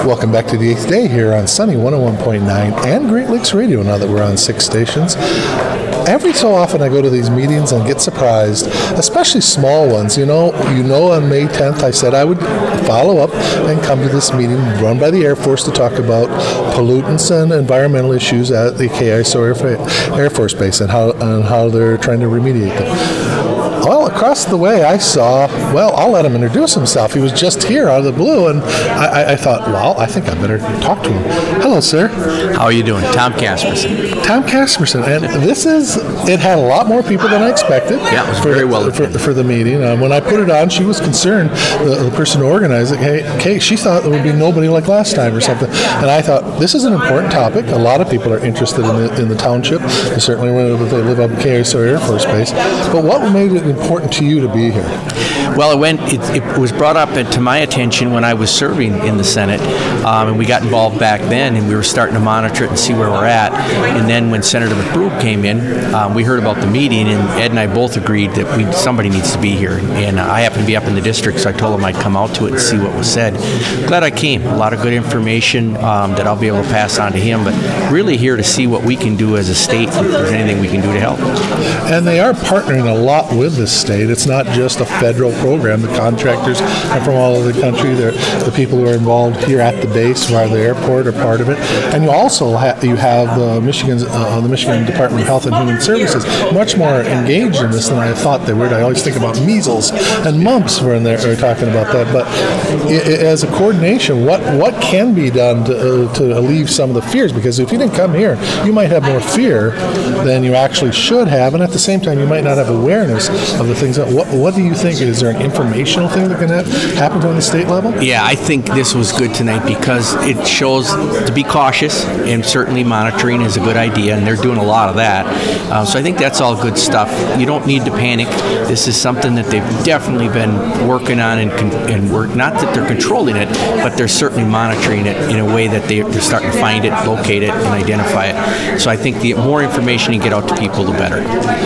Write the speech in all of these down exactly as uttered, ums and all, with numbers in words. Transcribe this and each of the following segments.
Welcome back to the eighth day here on Sunny one oh one point nine and Great Lakes Radio, now that we're on six stations. Every so often I go to these meetings and get surprised, especially small ones. You know, you know, on May tenth I said I would follow up and come to this meeting run by the Air Force to talk about pollutants and environmental issues at the K I Sawyer Air Force Base and how, and how they're trying to remediate them. Well, across the way I saw, well, I'll let him introduce himself. He was just here out of the blue, and I, I thought, well, I think I better talk to him. Hello, sir. How are you doing? Tom Casperson. Tom Casperson. And this is, it had a lot more people than I expected. Yeah, it was for, very well for, for the meeting. Uh, when I put it on, she was concerned, the, the person who organized it, hey, hey, she thought there would be nobody like last time or something. And I thought, this is an important topic. A lot of people are interested in the, in the township. They certainly when they live up at K I Sawyer Air Force Base. But what made it important to you to be here? Well, it went. It, it was brought up to my attention when I was serving in the Senate, um, and we got involved back then, and we were starting to monitor it and see where we're at. And then when Senator McBride came in, um, we heard about the meeting, and Ed and I both agreed that we somebody needs to be here. And I happened to be up in the district, so I told him I'd come out to it and see what was said. Glad I came. A lot of good information um, that I'll be able to pass on to him, but really here to see what we can do as a state, if there's anything we can do to help. And they are partnering a lot with the state. It's not just a federal program. The contractors are from all over the country. They're, the people who are involved here at the base or the airport are part of it. And you also ha- you have the Michigan, uh, the Michigan Department of Health and Human Services much more engaged in this than I thought they would. I always think about measles and mumps when they're talking about that. But it, it, as a coordination, what what can be done to, uh, to alleviate some of the fears? Because if you didn't come here, you might have more fear than you actually should have, and at the same time, you might not have awareness of the things. That, what, what do you think? Is there an informational thing that can ha- happen on the state level? Yeah, I think this was good tonight because it shows to be cautious, and certainly monitoring is a good idea, and they're doing a lot of that. Uh, so I think that's all good stuff. You don't need to panic. This is something that they've definitely been working on, and, con- and work. Not that they're controlling it, but they're certainly monitoring it in a way that they, they're starting to find it, locate it, and identify it. So I think the more information you get out to people, the better.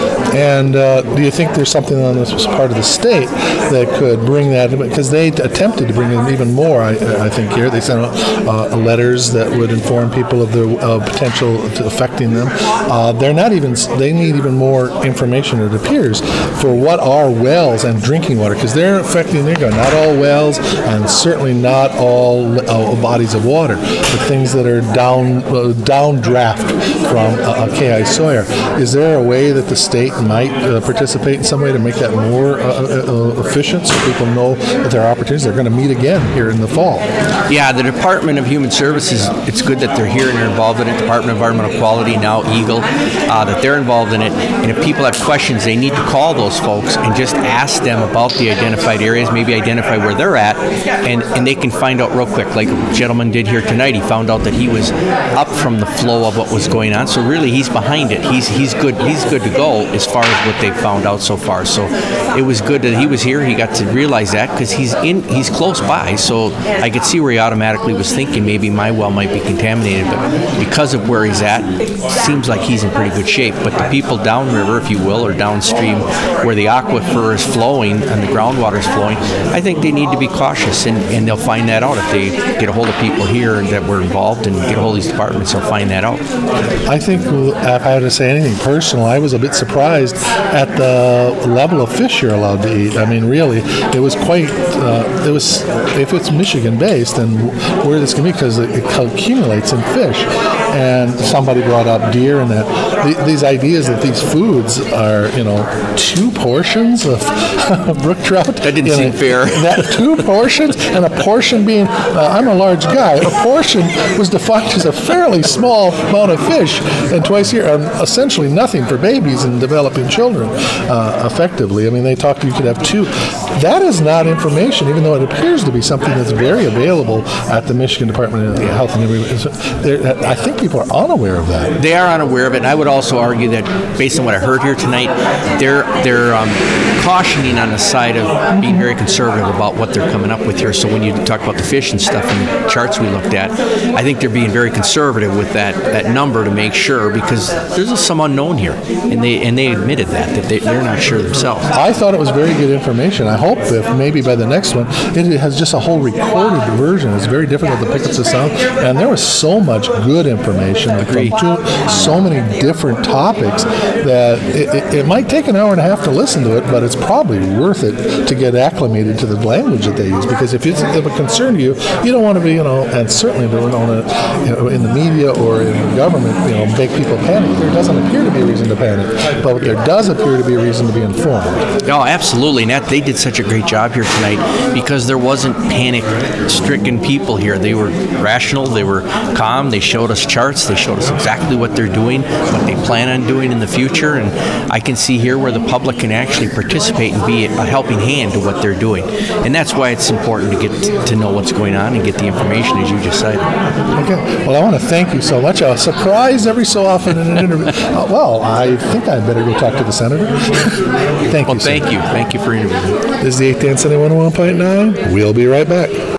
And uh, do you think there's something on this part of the state that could bring that? Because they attempted to bring in even more, I, I think, here. They sent uh, letters that would inform people of the uh, potential to affecting them. Uh, they're not even, they need even more information, it appears, for what are wells and drinking water, because they're affecting, they're going, not all wells and certainly not all uh, bodies of water, but things that are down, uh, downdraft from uh, K I Sawyer. Is there a way that the state might uh, participate in some way to make that more uh, uh, efficient so people know that there are opportunities? They're going to meet again here in the fall. Yeah, the Department of Human Services, it's good that they're here and they're involved in it. Department of Environmental Quality, now Eagle, uh, that they're involved in it. And if people have questions, they need to call those folks and just ask them about the identified areas, maybe identify where they're at, and, and they can find out real quick. Like a gentleman did here tonight, he found out that he was up from the flow of what was going on. So really, he's behind it. He's he's good. He's good to go as far as what they've found out so far. So it was good that he was here. He got to realize that because he's in, he's close by. So I could see where he automatically was thinking maybe my well might be contaminated. But because of where he's at, it seems like he's in pretty good shape. But the people downriver, if you will, or downstream, where the aquifer is flowing and the groundwater is flowing, I think they need to be cautious, and, and they'll find that out if they get a hold of people here that were involved and get a hold of these departments. They'll find that out. I think if I had to say anything personal, I was a bit surprised at the level of fish you're allowed to eat. I mean, really, it was quite, uh, it was, if it's Michigan-based, then where this can be, because it, it accumulates in fish. And somebody brought up deer and that. The, these ideas that these foods are, you know, two portions of brook trout. That didn't seem know, fair. That two portions, and a portion being, uh, I'm a large guy, a portion was defined as a fairly small amount of fish, and twice a year, um, essentially nothing for babies and developing children, uh, effectively. I mean, they talked, you could have two. That is not information, even though it appears to be something that's very available at the Michigan Department of Health and Human Services. I think people are unaware of that. They are unaware of it, and I would also argue that based on what I heard here tonight, they're they're um, cautioning on the side of being very conservative about what they're coming up with here. So when you talk about the fish and stuff and the charts we looked at, I think they're being very conservative with that, that number to make sure, because there's some unknown here, and they and they admitted that, that they, they're not sure themselves. I thought it was very good information. information. I hope if maybe by the next one, it has just a whole recorded version. It's very difficult to pick up the sound, and there was so much good information from two, so many different topics that it, it, it might take an hour and a half to listen to it, but it's probably worth it to get acclimated to the language that they use. Because if it's of a concern to you, you don't want to be, you know, and certainly don't want to, you know, in the media or in the government, you know, make people panic. There doesn't appear to be a reason to panic, but there does appear to be a reason to be informed. Oh, absolutely. And that, they did such a great job here tonight because there wasn't panic-stricken people here. They were rational. They were calm. They showed us charts. They showed us exactly what they're doing, what they plan on doing in the future. And I can see here where the public can actually participate and be a helping hand to what they're doing. And that's why it's important to get to know what's going on and get the information, as you just cited. Okay. Well, I want to thank you so much. I was surprised every so often in an interview. Uh, well, I think I better go talk to the senator. Thank well, you. Thank sir. you. Thank you for interviewing. This is the eighth Dan Sunday one oh one point nine. We'll be right back.